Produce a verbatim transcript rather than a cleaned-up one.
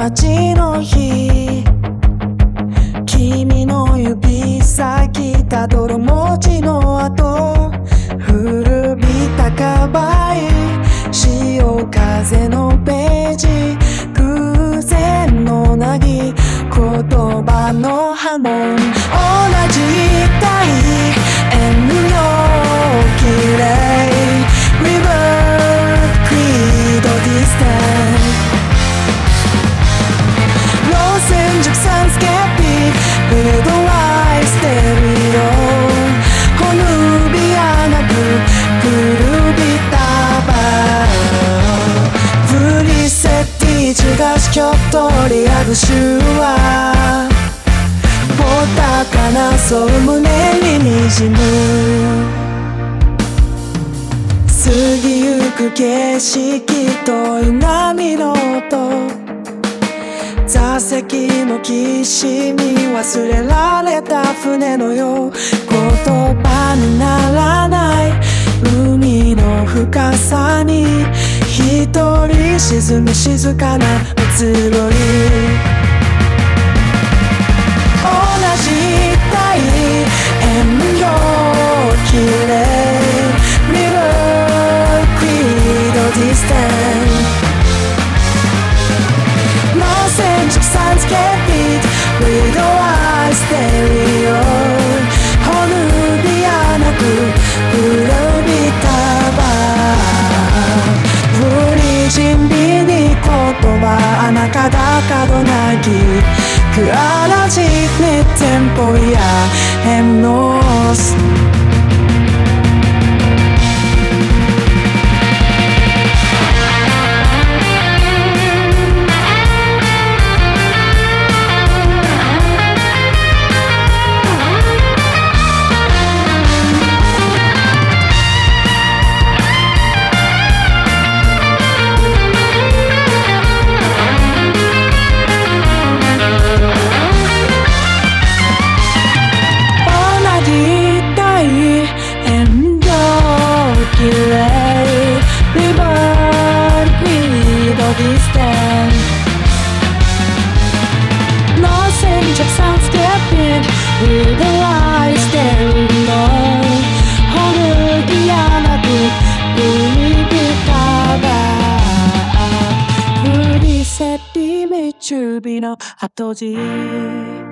街の日、君の指先たどる文字の跡、古びたカバン、潮風のページ、偶然のなぎ、言葉の波紋、同じ体円の綺麗 River Creed Distance、 ロ線熟サンスケーピフードワイステリオ、ほぬびやなく古びたバー、フリセッティチがしきょっとりあぐしゅはぼたかなそう胸ににじむ、過ぎゆく景色と波の音、座席のきしみ忘れられた船のよう、言葉にならない海の深さに一人沈む静かな移ろい、同じ体円よ綺麗 River Creed Distance、 Los Angeles Sunscape With a stereo、 ほぬびやなく古びたバー、無理準備に言葉穴かだかどなぎ그 알아지 내 템포야 햄노스 Distance, Los Angeles Sunscape with the light stereo、 ほぬびやなく海びたバー、振りせりめ中火の後地